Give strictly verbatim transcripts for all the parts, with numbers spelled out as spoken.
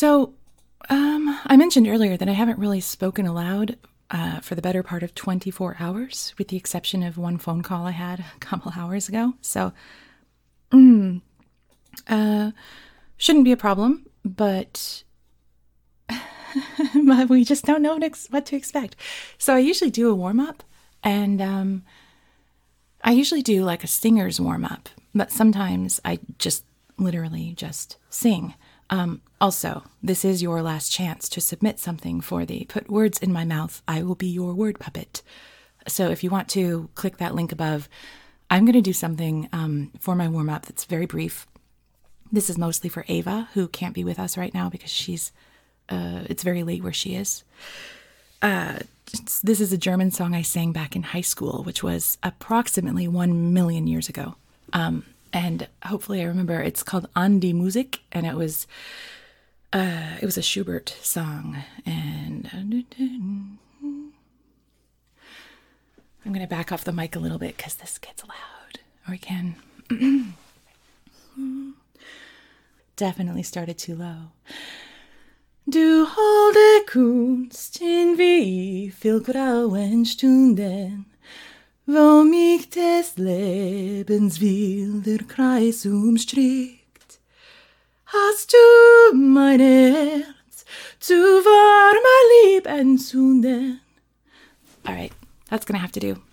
So, um, I mentioned earlier that I haven't really spoken aloud uh, for the better part of twenty-four hours, with the exception of one phone call I had a couple hours ago. So, mm, uh, shouldn't be a problem, but we just don't know what, ex- what to expect. So I usually do a warm-up, and um, I usually do like a singer's warm-up, but sometimes I just literally just sing. Um, also, this is your last chance to submit something for the Put Words in My Mouth, I Will Be Your Word Puppet. So if you want to click that link above, I'm going to do something um, for my warm-up that's very brief. This is mostly for Ava, who can't be with us right now because she's, uh, it's very late where she is. Uh, this is a German song I sang back in high school, which was approximately one million years ago. Um, and hopefully I remember, it's called An die Musik, and it was, uh, it was a Schubert song. And I'm going to back off the mic a little bit because this gets loud, or we can definitely started too low. Du holde Kunst in wie viel grauen Stunden, wo mich des Lebens wilder Kreis umstrickt, hast du mein Herz zu warmer Lieb entzünden. All right, that's gonna have to do.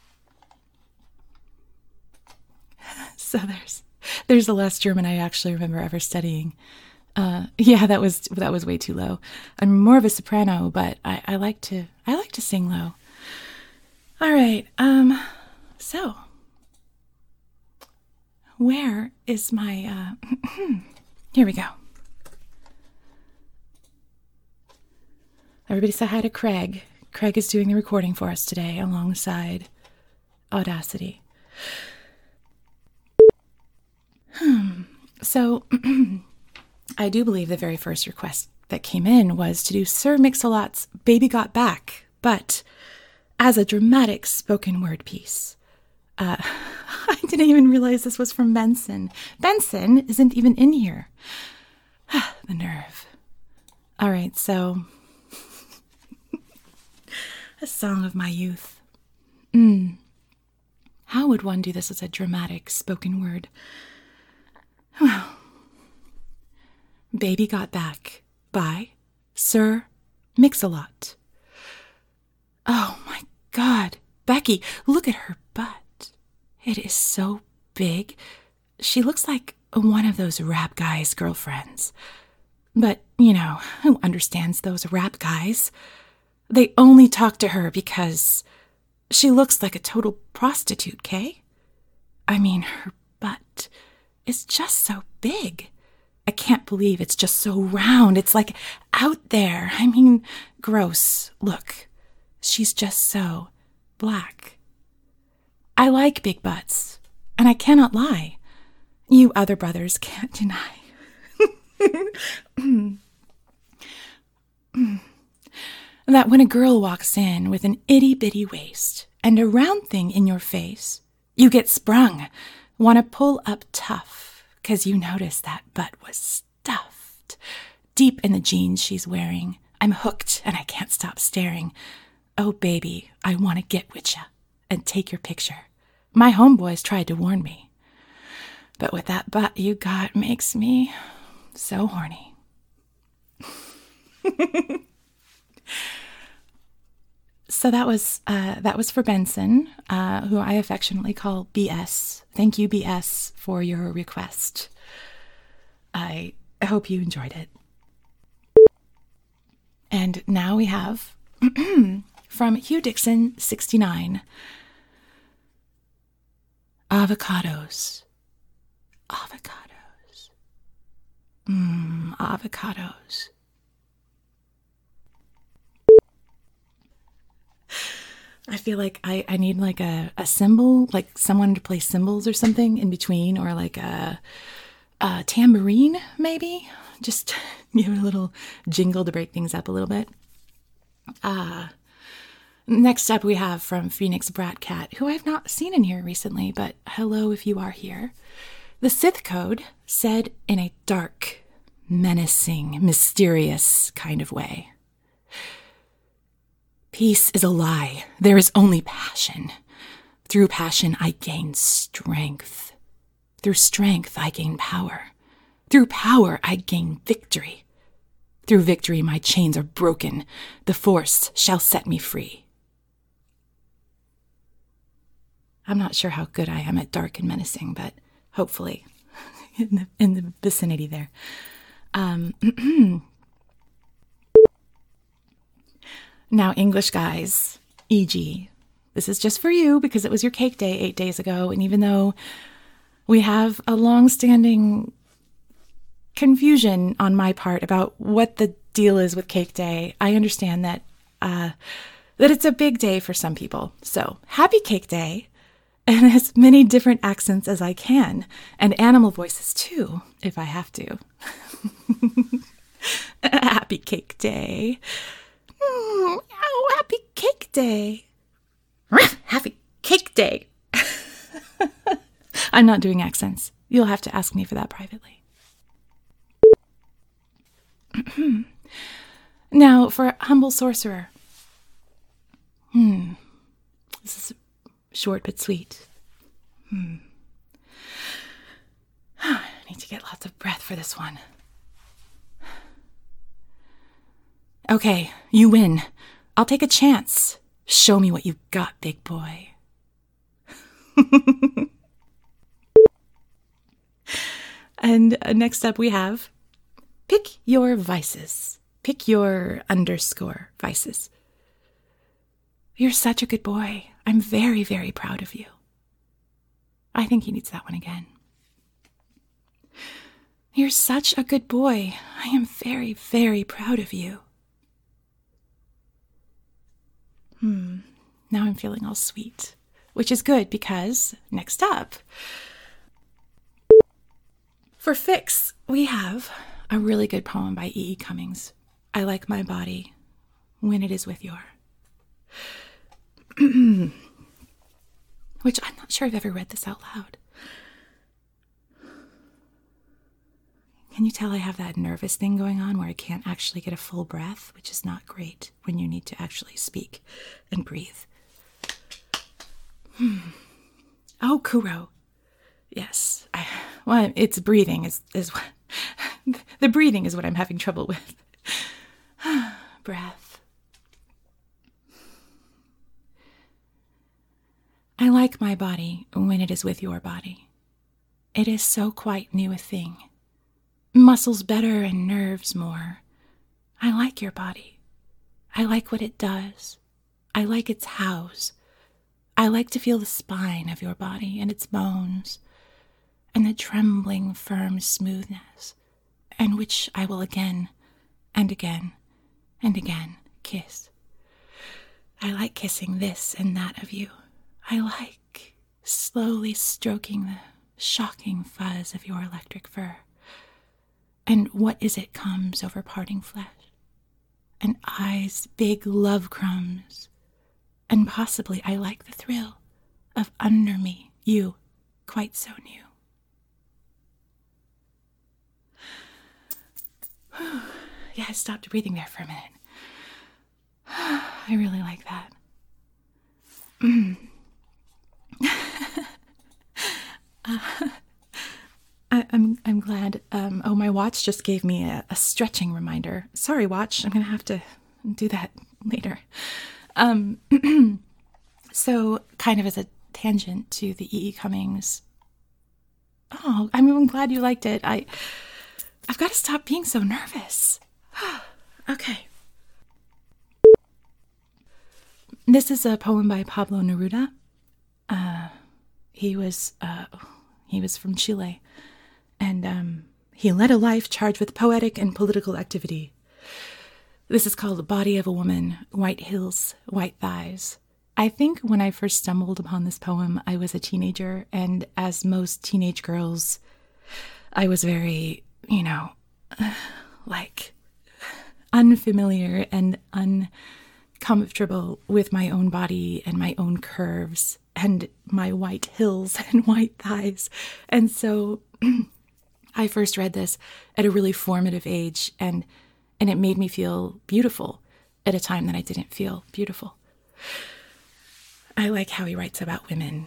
So there's there's the last German I actually remember ever studying. Uh, yeah, that was that was way too low. I'm more of a soprano, but I, I like to I like to sing low. All right. Um. So, where is my? Uh, here we go. Everybody say hi to Craig. Craig is doing the recording for us today, alongside Audacity. Hmm. So. I do believe the very first request that came in was to do Sir Mix-a-Lot's Baby Got Back, but as a dramatic spoken word piece. Uh, I didn't even realize this was from Benson. Benson isn't even in here. The nerve. All right, so a song of my youth. Mm. How would one do this as a dramatic spoken word? Well, Baby Got Back by Sir Mix-a-Lot. Oh my God, Becky, look at her butt. It is so big. She looks like one of those rap guys' girlfriends. But, you know, who understands those rap guys? They only talk to her because she looks like a total prostitute, Kay? I mean, her butt is just so big. I can't believe it's just so round. It's like out there. I mean, gross. Look, she's just so black. I like big butts, and I cannot lie. You other brothers can't deny. That when a girl walks in with an itty-bitty waist and a round thing in your face, you get sprung, want to pull up tough. Because you notice that butt was stuffed deep in the jeans she's wearing. I'm hooked and I can't stop staring. Oh, baby, I want to get with ya and take your picture. My homeboys tried to warn me. But with that butt you got makes me so horny. So that was uh, that was for Benson, uh, who I affectionately call B S. Thank you, B S, for your request. I hope you enjoyed it. And now we have from Hugh Dixon, sixty-nine. Avocados. Avocados. Mmm, avocados. I feel like I, I need like a, a cymbal, like someone to play cymbals or something in between, or like a, a tambourine, maybe. Just give it a little jingle to break things up a little bit. Uh, next up we have from Phoenix Bratcat, who I've not seen in here recently, but hello if you are here. The Sith Code said in a dark, menacing, mysterious kind of way. Peace is a lie. There is only passion. Through passion, I gain strength. Through strength, I gain power. Through power, I gain victory. Through victory, my chains are broken. The force shall set me free. I'm not sure how good I am at dark and menacing, but hopefully in the, in the vicinity there. Um, now, English guys, for example, this is just for you because it was your cake day eight days ago. And even though we have a long-standing confusion on my part about what the deal is with cake day, I understand that uh, that it's a big day for some people. So happy cake day, and as many different accents as I can, and animal voices too, if I have to. Happy cake day. Mm, oh, happy cake day. Happy cake day. I'm not doing accents. You'll have to ask me for that privately. Now, for humble sorcerer. Hmm. This is short but sweet. Hmm. I need to get lots of breath for this one. Okay, you win. I'll take a chance. Show me what you got, big boy. And uh, next up we have pick your vices. Pick your underscore vices. You're such a good boy. I'm very, very proud of you. I think he needs that one again. You're such a good boy. I am very, very proud of you. Hmm. Now I'm feeling all sweet, which is good because next up, for fix, we have a really good poem by E E. Cummings. I like my body when it is with your. Which I'm not sure I've ever read this out loud. Can you tell I have that nervous thing going on where I can't actually get a full breath, which is not great when you need to actually speak and breathe. Hmm. Oh, Kuro. Yes. I, well, it's breathing is, is what, the breathing is what I'm having trouble with. Breath. I like my body when it is with your body. It is so quite new a thing. Muscles better and nerves more. I like your body. I like what it does. I like its hows. I like to feel the spine of your body and its bones, and the trembling, firm smoothness, and which I will again and again and again kiss. I like kissing this and that of you. I like slowly stroking the shocking fuzz of your electric fur. And what is it comes over parting flesh? And eyes big love crumbs. And possibly I like the thrill of under me, you, quite so new. Yeah, I stopped breathing there for a minute. I really like that. Mm. uh, I, I'm I'm glad. Um, oh, my watch just gave me a, a stretching reminder. Sorry, watch. I'm gonna have to do that later. Um, so, kind of as a tangent to the E E. Cummings. Oh, I'm, I'm glad you liked it. I I've got to stop being so nervous. Okay. This is a poem by Pablo Neruda. Uh, he was uh, he was from Chile. And um, he led a life charged with poetic and political activity. This is called The Body of a Woman, White Hills, White Thighs. I think when I first stumbled upon this poem, I was a teenager, and as most teenage girls, I was very, you know, like unfamiliar and uncomfortable with my own body and my own curves and my white hills and white thighs. And so I first read this at a really formative age, and and it made me feel beautiful at a time that I didn't feel beautiful. I like how he writes about women.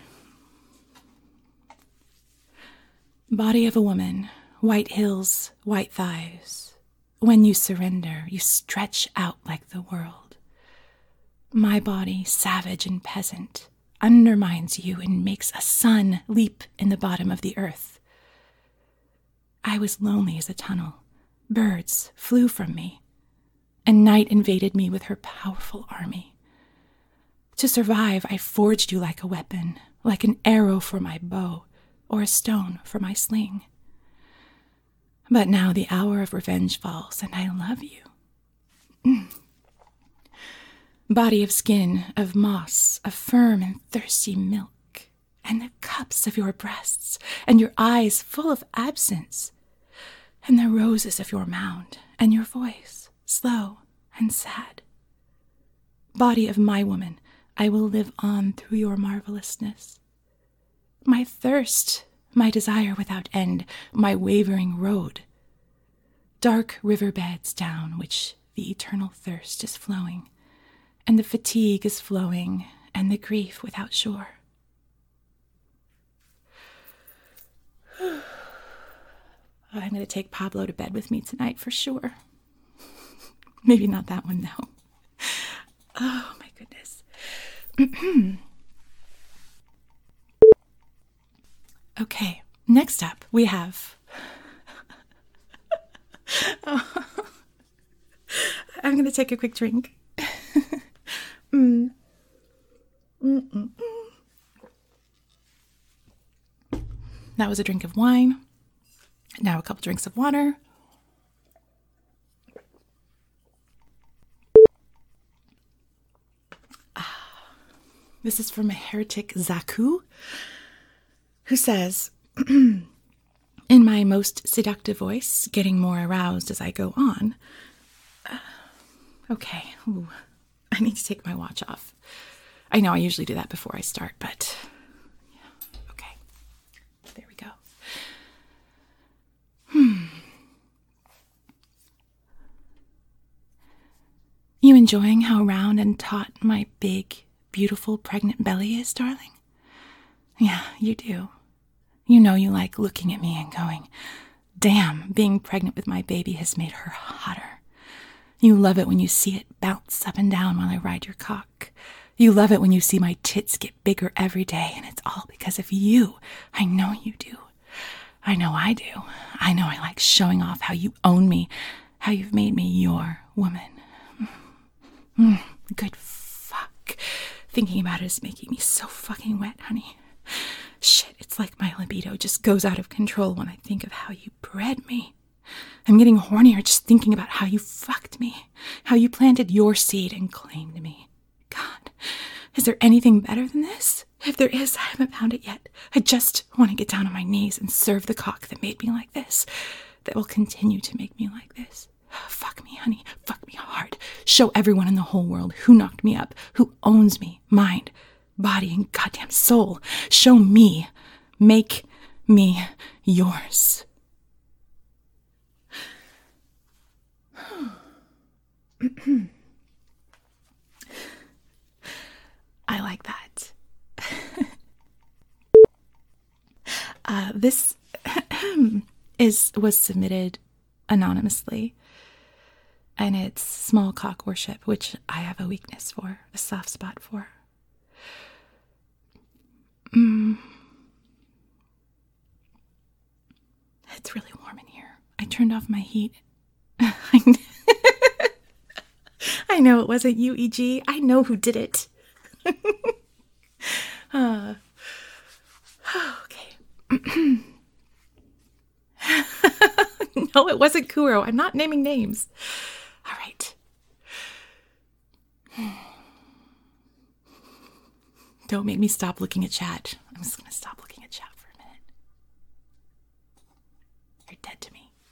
Body of a woman, white hills, white thighs. When you surrender, you stretch out like the world. My body, savage and peasant, undermines you and makes a sun leap in the bottom of the earth. I was lonely as a tunnel. Birds flew from me, and night invaded me with her powerful army. To survive, I forged you like a weapon, like an arrow for my bow, or a stone for my sling. But now the hour of revenge falls, and I love you. Mm. Body of skin, of moss, of firm and thirsty milk, and the cups of your breasts, and your eyes full of absence, and the roses of your mound, and your voice, slow and sad. Body of my woman, I will live on through your marvelousness. My thirst, my desire without end, my wavering road. Dark riverbeds down which the eternal thirst is flowing, and the fatigue is flowing, and the grief without shore. I'm going to take Pablo to bed with me tonight for sure. Maybe not that one, though. Oh, my goodness. Okay, next up we have... oh. I'm going to take a quick drink. mm. Mm-mm-mm. That was a drink of wine. Now a couple drinks of water. Ah, this is from a heretic Zaku, who says, in my most seductive voice, getting more aroused as I go on. Uh, okay, Ooh, I need to take my watch off. I know I usually do that before I start, but yeah, okay, there we go. Hmm. You enjoying how round and taut my big, beautiful, pregnant belly is, darling? Yeah, you do. You know you like looking at me and going, damn, being pregnant with my baby has made her hotter. You love it when you see it bounce up and down while I ride your cock. You love it when you see my tits get bigger every day, and it's all because of you. I know you do. I know I do. I know I like showing off how you own me, how you've made me your woman. Mm, good fuck. Thinking about it is making me so fucking wet, honey. Shit, it's like my libido just goes out of control when I think of how you bred me. I'm getting hornier just thinking about how you fucked me, how you planted your seed and claimed me. God, is there anything better than this? If there is, I haven't found it yet. I just want to get down on my knees and serve the cock that made me like this, that will continue to make me like this. Fuck me, honey. Fuck me hard. Show everyone in the whole world who knocked me up, who owns me, mind, body, and goddamn soul. Show me. Make me yours. I like that. uh, this is was submitted anonymously, and it's small cock worship, which I have a weakness for, a soft spot for. Mm. It's really warm in here. I turned off my heat. I know it wasn't you, E G. I know who did it. uh, okay. No, it wasn't Kuro. I'm not naming names. All right. Don't make me stop looking at chat. I'm just going to stop looking at chat for a minute. You're dead to me.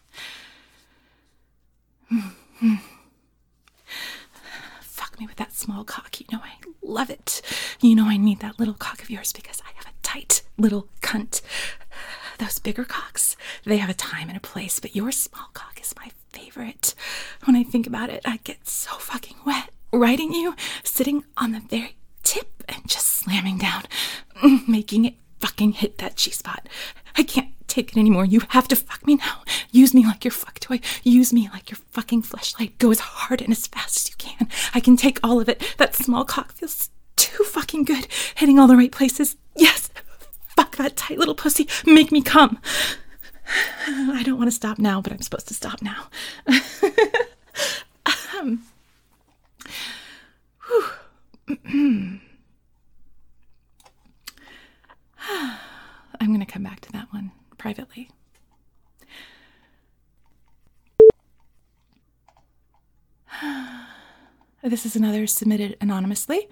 Fuck me with that small cock. You know I love it. You know I need that little cock of yours because I have a tight little cunt those bigger cocks, they have a time and a place, but your small cock is my favorite. When I think about it, I get so fucking wet riding you, sitting on the very tip and just slamming down, making it fucking hit that G-spot. I can't take it anymore. You have to fuck me now. Use me like your fuck toy. Use me like your fucking fleshlight. Go as hard and as fast as you can. I can take all of it. That small cock feels too fucking good. Hitting all the right places. Yes. Fuck that tight little pussy. Make me come. I don't want to stop now, but I'm supposed to stop now. um, I'm going to come back to that one privately. This is another submitted anonymously.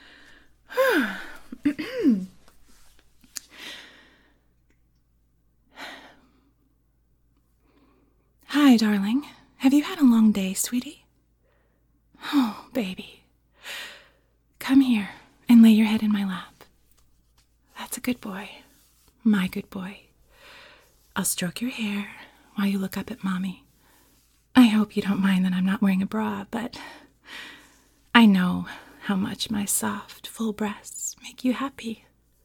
Hi, darling. Have you had a long day, sweetie? Oh, baby. Come here and lay your head in my lap. That's a good boy. My good boy. I'll stroke your hair while you look up at Mommy. I hope you don't mind that I'm not wearing a bra, but I know how much my soft, full breasts make you happy.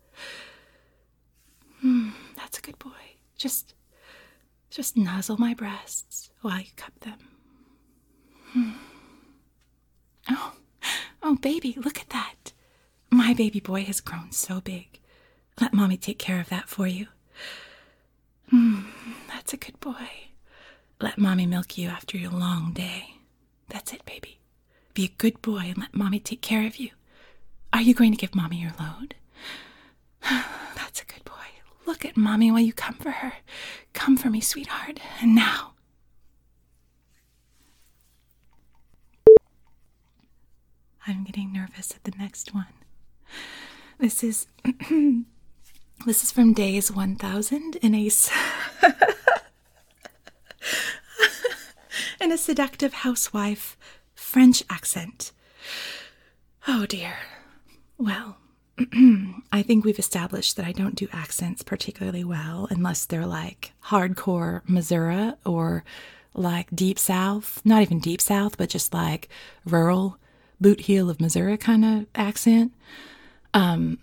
Hmm, that's a good boy. Just, just nuzzle my breasts while you cup them. Hmm. Oh, oh, baby, look at that. My baby boy has grown so big. Let Mommy take care of that for you. Hmm, that's a good boy. Let Mommy milk you after your long day. That's it, baby. Be a good boy and let Mommy take care of you. Are you going to give Mommy your load? That's a good boy. Look at Mommy while you come for her. Come for me, sweetheart. And now. I'm getting nervous at the next one. This is this is from days one thousand in a in a seductive housewife French accent. Oh dear. Well, I think we've established that I don't do accents particularly well unless they're like hardcore Missouri or like deep south, not even deep south, but just like rural boot heel of Missouri kind of accent. Um,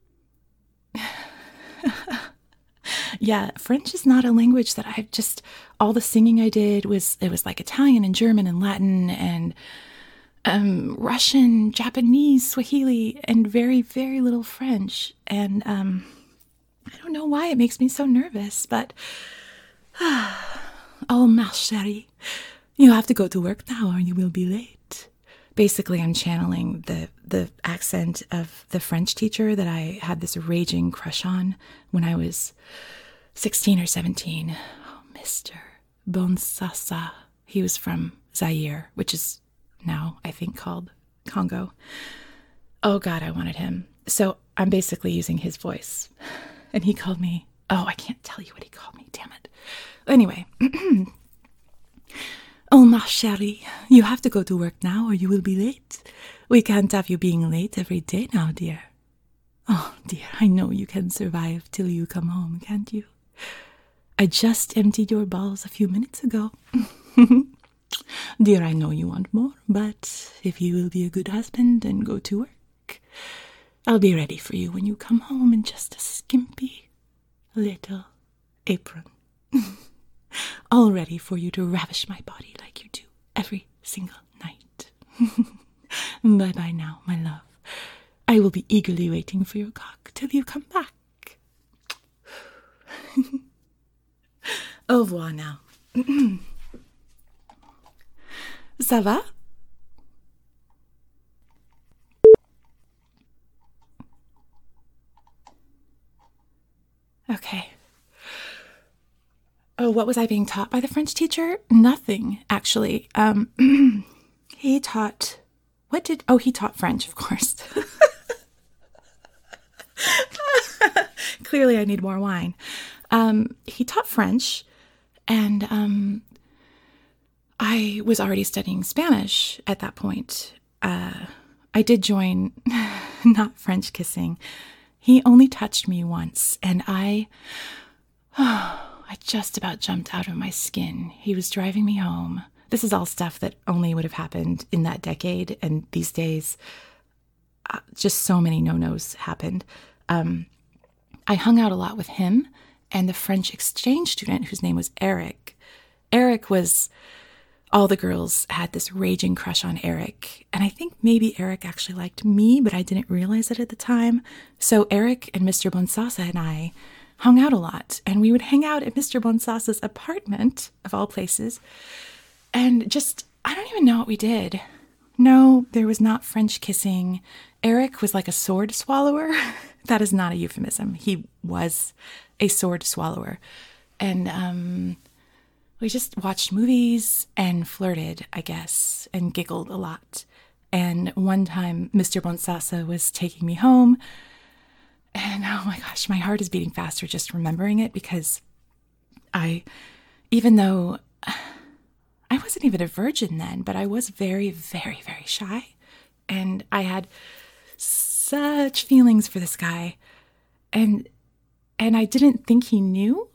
yeah, French is not a language that I've just, all the singing I did was, it was like Italian and German and Latin and um, Russian, Japanese, Swahili, and very, very little French. And um, I don't know why it makes me so nervous, but oh, ma chérie, you have to go to work now or you will be late. Basically, I'm channeling the, the accent of the French teacher that I had this raging crush on when I was sixteen or seventeen. Oh, Mister Bonsassa. He was from Zaire, which is now, I think, called Congo. Oh, God, I wanted him. So I'm basically using his voice. And he called me, oh, I can't tell you what he called me, damn it. Anyway. Oh, ma chérie, you have to go to work now or you will be late. We can't have you being late every day now, dear. Oh, dear, I know you can survive till you come home, can't you? I just emptied your balls a few minutes ago. Dear, I know you want more, but if you will be a good husband and go to work, I'll be ready for you when you come home in just a skimpy little apron. All ready for you to ravish my body like you do every single night. Bye-bye now, my love. I will be eagerly waiting for your cock till you come back. Au revoir now. Ça va? Okay. Oh, what was I being taught by the French teacher? Nothing, actually. Um, he taught, what did, oh, he taught French, of course. Clearly I need more wine. Um, he taught French, and um, I was already studying Spanish at that point. Uh, I did join, not French kissing. He only touched me once, and I... I just about jumped out of my skin. He was driving me home. This is all stuff that only would have happened in that decade. And these days, uh, just so many no-nos happened. Um, I hung out a lot with him and the French exchange student whose name was Eric. Eric was, all the girls had this raging crush on Eric. And I think maybe Eric actually liked me, but I didn't realize it at the time. So Eric and Mister Bonsasa and I hung out a lot. And we would hang out at Mister Bonsasa's apartment, of all places. And just, I don't even know what we did. No, there was not French kissing. Eric was like a sword swallower. That is not a euphemism. He was a sword swallower. And um, we just watched movies and flirted, I guess, and giggled a lot. And one time, Mister Bonsasa was taking me home. And oh my gosh, my heart is beating faster just remembering it because I, even though I wasn't even a virgin then, but I was very, very, very shy. And I had such feelings for this guy. And and I didn't think he knew.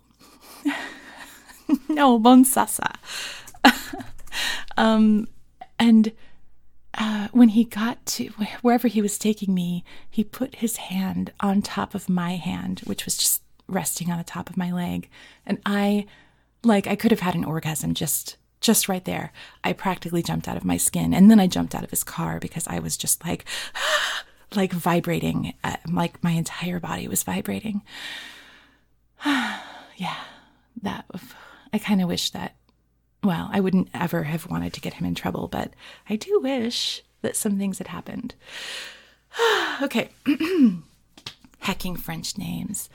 No, Bonsasa. um, and uh, when he got to wherever he was taking me, he put his hand on top of my hand, which was just resting on the top of my leg. And I, like, I could have had an orgasm just... Just right there, I practically jumped out of my skin. And then I jumped out of his car because I was just like, like vibrating. Uh, like my entire body was vibrating. Yeah, that, I kind of wish that, well, I wouldn't ever have wanted to get him in trouble, but I do wish that some things had happened. Okay. Hecking French names.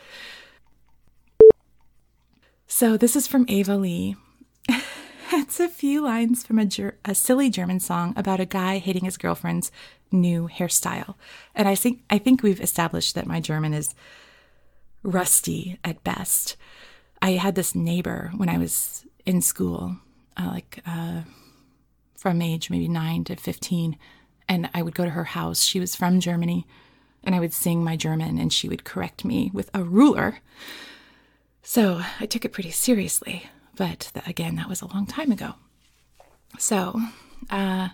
So this is from Ava Lee. It's a few lines from a, ger- a silly German song about a guy hating his girlfriend's new hairstyle. And I think I think we've established that my German is rusty at best. I had this neighbor when I was in school, uh, like uh, from age maybe nine to fifteen, and I would go to her house. She was from Germany, and I would sing my German, and she would correct me with a ruler. So I took it pretty seriously. But th- again, that was a long time ago. So, uh,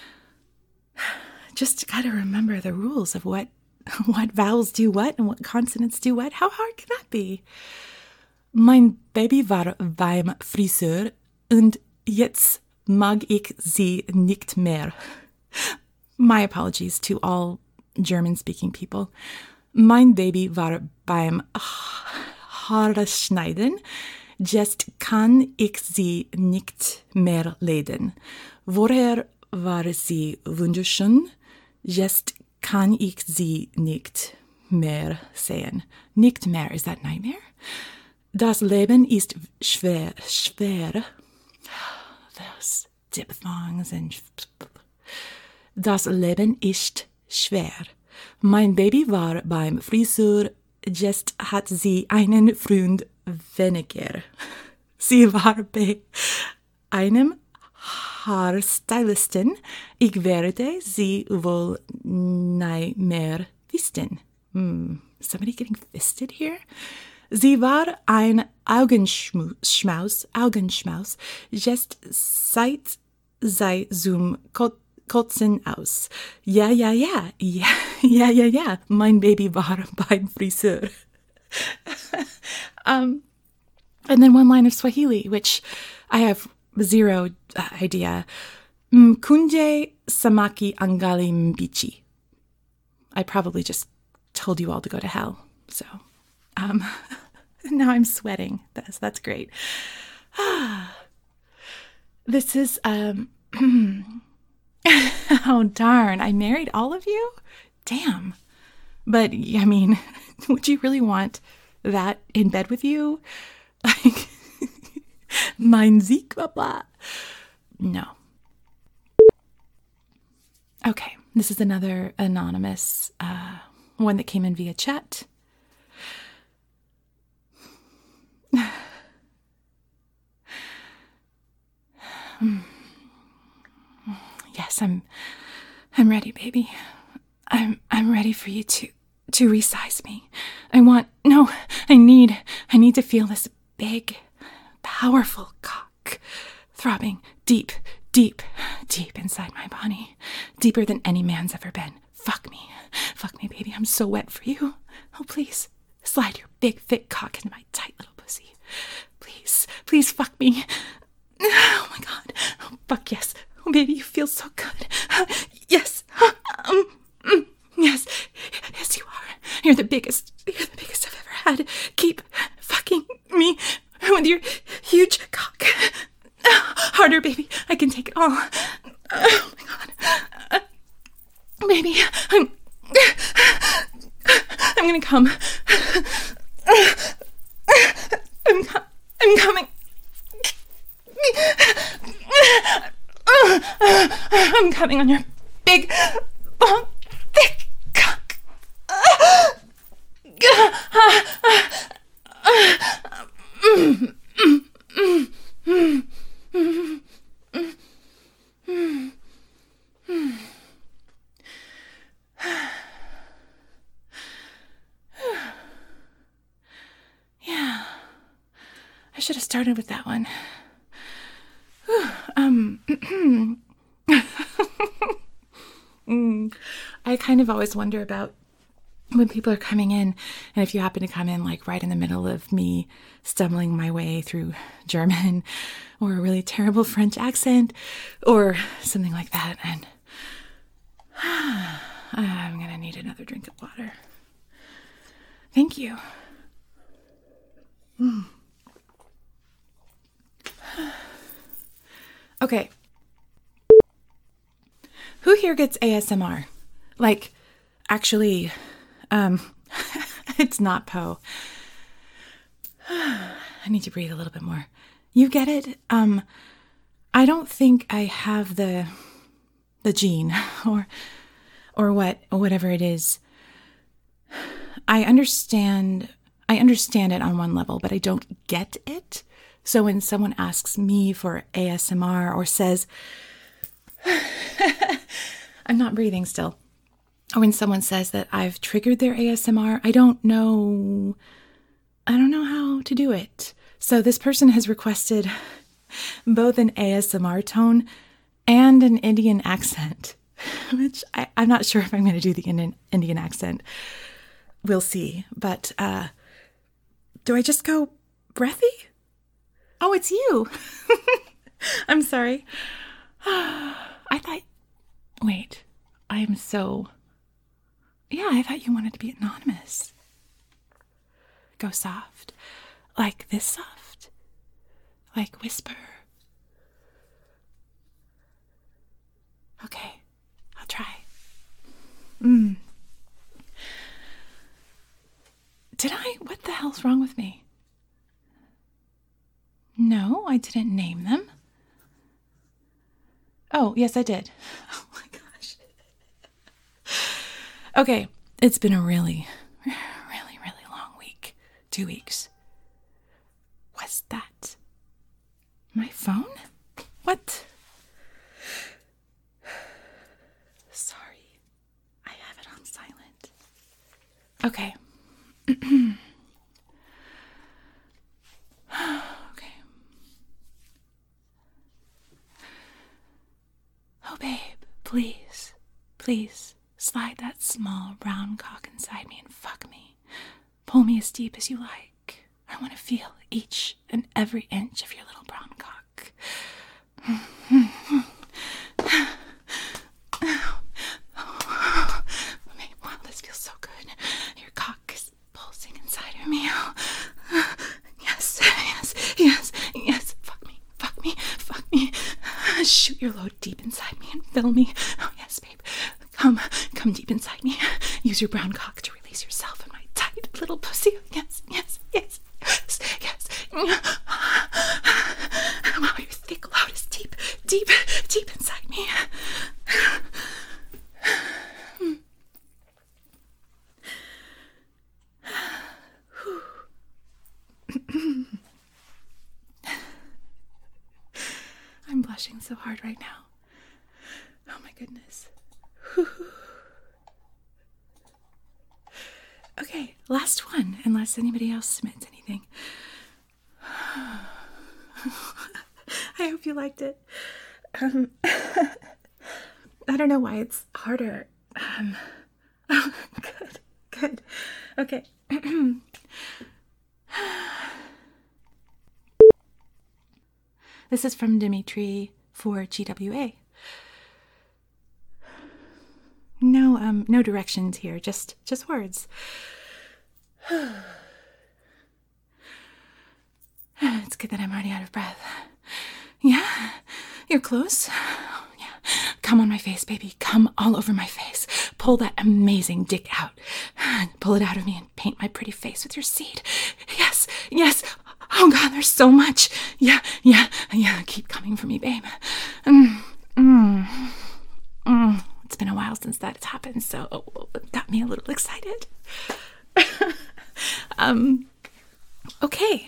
just got to remember the rules of what what vowels do what and what consonants do what. How hard can that be? Mein Baby war beim Friseur und jetzt mag ich sie nicht mehr. My apologies to all German-speaking people. Mein Baby war beim Haare schneiden. Jetzt kann ich sie nicht mehr leiden. Vorher war sie wunderschön. Jetzt kann ich sie nicht mehr sehen. Nicht mehr, is that nightmare? Das Leben ist schwer, schwer. Those diphthongs and... Das Leben ist schwer. Mein Baby war beim Friseur. Jetzt hat sie einen Freund weniger. Sie war bei einem Haarstylisten. Ich werde sie wohl nie mehr wissen. Hmm. Somebody getting fisted here? Sie war ein Augenschmaus, Augenschmaus. Jetzt seid sei zum Kot Kotzen aus. Ja, ja, ja, ja, ja, ja, ja. Mein Baby war beim Friseur. um, and then one line of Swahili, which I have zero uh, idea. Mkunje samaki angali mbichi. I probably just told you all to go to hell. So, um, now I'm sweating. That's that's great. This is um. Oh, darn. I married all of you? Damn. But, I mean, would you really want that in bed with you? Like, mein Sieg, blah, blah. No. Okay, this is another anonymous uh, one that came in via chat. Yes, I'm I'm ready, baby. I'm I'm ready for you to to resize me. I want no, I need I need to feel this big, powerful cock throbbing deep, deep, deep inside my body. Deeper than any man's ever been. Fuck me. Fuck me, baby. I'm so wet for you. Oh, please. Slide your big, thick cock into my tight little pussy. Please. Please fuck me. Oh, my God. Oh, fuck yes. Oh, baby, you feel so good. Yes. Um, mm, yes. Yes, you are. You're the biggest. You're the biggest I've ever had. Keep fucking me with your huge cock. Harder, baby. I can take it all. Oh, my God. Uh, baby, I'm... I'm gonna come. I'm, com- I'm coming. I'm coming on your big, long, thick cock. Yeah, I should have started with that one. um, mm, I kind of always wonder about when people are coming in, and if you happen to come in like right in the middle of me stumbling my way through German or a really terrible French accent or something like that, and I'm gonna need another drink of water. Thank you. Mm. Okay. Who here gets A S M R? Like, actually, um, it's not Poe. I need to breathe a little bit more. You get it? Um, I don't think I have the, the gene or, or what, or whatever it is. I understand, I understand it on one level, but I don't get it. So when someone asks me for A S M R or says, I'm not breathing still, or when someone says that I've triggered their A S M R, I don't know, I don't know how to do it. So this person has requested both an A S M R tone and an Indian accent, which I, I'm not sure if I'm going to do the Indian, Indian accent. We'll see. But uh, do I just go breathy? Oh, it's you. I'm sorry. I thought, wait, I am so, yeah, I thought you wanted to be anonymous. Go soft. Like this soft. Like whisper. Okay, I'll try. Mm. Did I, what the hell's wrong with me? No, I didn't name them. Oh, yes, I did. Oh my gosh. Okay, it's been a really, really, really long week. Two weeks. Was that my phone? What? Sorry. I have it on silent. Okay. Okay. Oh, babe, please, please slide that small brown cock inside me and fuck me. Pull me as deep as you like. I want to feel each and every inch of your little brown cock. Wow, this feels so good. Your cock is pulsing inside of me. Yes, yes, yes, yes. Fuck me, fuck me, fuck me. Shoot your load deep inside me and fill me. Oh, yes, babe. Come, come deep inside me. Use your brown cock to release yourself in my tight little pussy. Yes, yes, yes, yes, yes. Wow, your thick load is deep, deep, deep inside me. I'm blushing so hard right now. Oh my goodness. Okay, last one, unless anybody else submits anything. I hope you liked it. Um, I don't know why it's harder. Um, oh, good, good. Okay. This is from Dimitri for G W A. No, um, no directions here, just, just words. It's good that I'm already out of breath. Yeah, you're close. Yeah, come on my face, baby. Come all over my face. Pull that amazing dick out. Pull it out of me and paint my pretty face with your seed. Yes, yes. Oh God, there's so much. Yeah, yeah, yeah. Keep coming for me, babe. Mm, mm, mm. It's been a while since that has happened, so it got me a little excited. um, okay.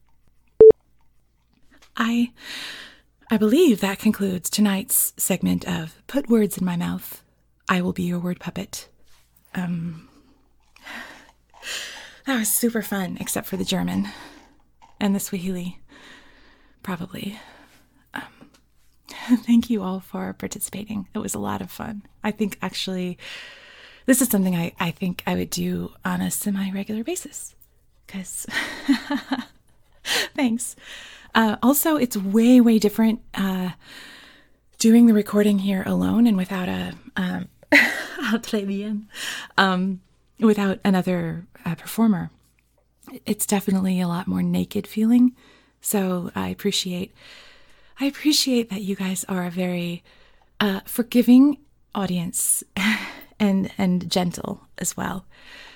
I, I believe that concludes tonight's segment of Put Words in My Mouth. I will be your word puppet. Um, that was super fun, except for the German and the Swahili, probably. Um, thank you all for participating. It was a lot of fun. I think actually this is something I, I think I would do on a semi-regular basis, because thanks. Uh, also, it's way, way different uh, doing the recording here alone and without a um, très bien, um, without another uh, performer. It's definitely a lot more naked feeling. So I appreciate, I appreciate that you guys are a very uh, forgiving audience and and gentle as well.